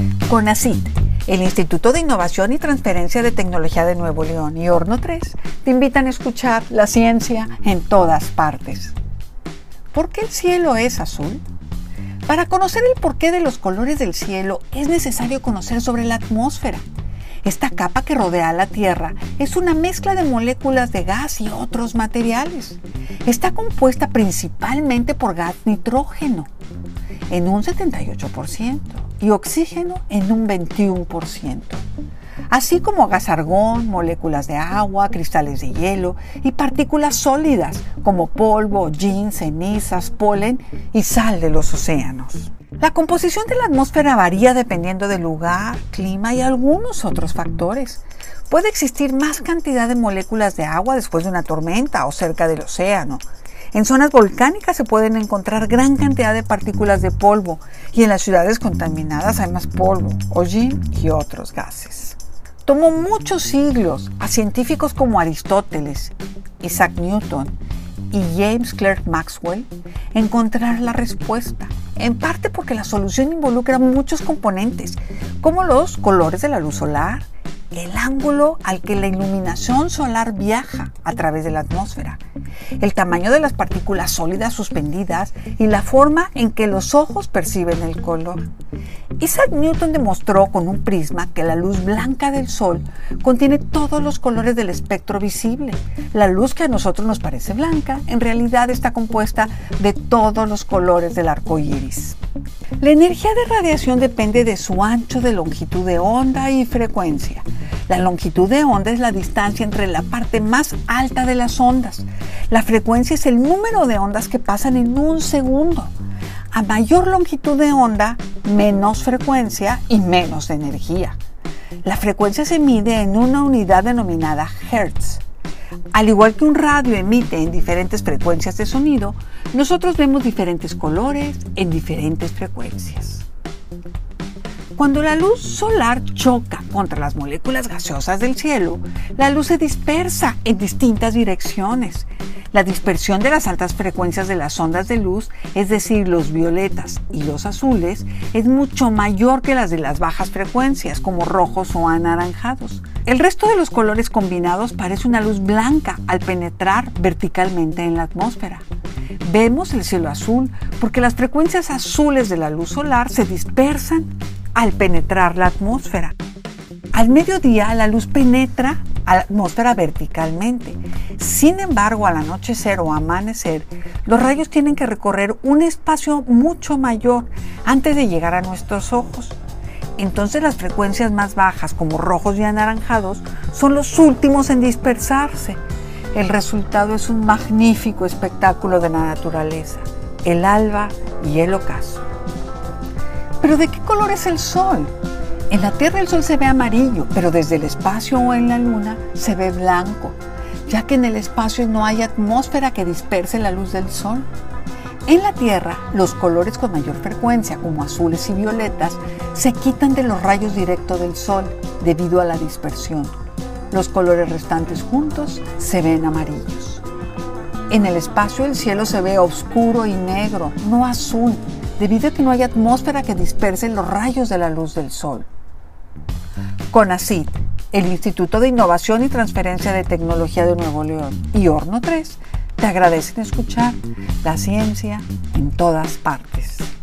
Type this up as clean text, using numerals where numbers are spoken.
CONACYT, el Instituto de Innovación y Transferencia de Tecnología de Nuevo León y Horno 3 te invitan a escuchar la ciencia en todas partes. ¿Por qué el cielo es azul? Para conocer el porqué de los colores del cielo es necesario conocer sobre la atmósfera. Esta capa que rodea a la Tierra es una mezcla de moléculas de gas y otros materiales. Está compuesta principalmente por gas nitrógeno en un 78% y oxígeno en un 21%, así como gas argón, moléculas de agua, cristales de hielo y partículas sólidas como polvo, hollín, cenizas, polen y sal de los océanos. La composición de la atmósfera varía dependiendo del lugar, clima y algunos otros factores. Puede existir más cantidad de moléculas de agua después de una tormenta o cerca del océano. En zonas volcánicas se pueden encontrar gran cantidad de partículas de polvo y en las ciudades contaminadas hay más polvo, hollín y otros gases. Tomó muchos siglos a científicos como Aristóteles, Isaac Newton y James Clerk Maxwell encontrar la respuesta, en parte porque la solución involucra muchos componentes, como los colores de la luz solar, el ángulo al que la iluminación solar viaja a través de la atmósfera, el tamaño de las partículas sólidas suspendidas y la forma en que los ojos perciben el color. Isaac Newton demostró con un prisma que la luz blanca del sol contiene todos los colores del espectro visible. La luz que a nosotros nos parece blanca, en realidad está compuesta de todos los colores del arco iris. La energía de radiación depende de su ancho de longitud de onda y frecuencia. La longitud de onda es la distancia entre la parte más alta de las ondas. La frecuencia es el número de ondas que pasan en un segundo. A mayor longitud de onda, menos frecuencia y menos energía. La frecuencia se mide en una unidad denominada Hertz. Al igual que un radio emite en diferentes frecuencias de sonido, nosotros vemos diferentes colores en diferentes frecuencias. Cuando la luz solar choca contra las moléculas gaseosas del cielo, la luz se dispersa en distintas direcciones. La dispersión de las altas frecuencias de las ondas de luz, es decir, los violetas y los azules, es mucho mayor que las de las bajas frecuencias, como rojos o anaranjados. El resto de los colores combinados parece una luz blanca al penetrar verticalmente en la atmósfera. Vemos el cielo azul porque las frecuencias azules de la luz solar se dispersan al penetrar la atmósfera. Al mediodía, la luz penetra a la atmósfera verticalmente. Sin embargo, al anochecer o amanecer, los rayos tienen que recorrer un espacio mucho mayor antes de llegar a nuestros ojos. Entonces, las frecuencias más bajas, como rojos y anaranjados, son los últimos en dispersarse. El resultado es un magnífico espectáculo de la naturaleza, el alba y el ocaso. ¿Pero de qué color es el sol? En la Tierra el sol se ve amarillo, pero desde el espacio o en la Luna se ve blanco, ya que en el espacio no hay atmósfera que disperse la luz del sol. En la Tierra, los colores con mayor frecuencia, como azules y violetas, se quitan de los rayos directos del sol debido a la dispersión. Los colores restantes juntos se ven amarillos. En el espacio el cielo se ve oscuro y negro, no azul, debido a que no hay atmósfera que disperse los rayos de la luz del sol. CONACYT, el Instituto de Innovación y Transferencia de Tecnología de Nuevo León y Horno 3 te agradecen escuchar la ciencia en todas partes.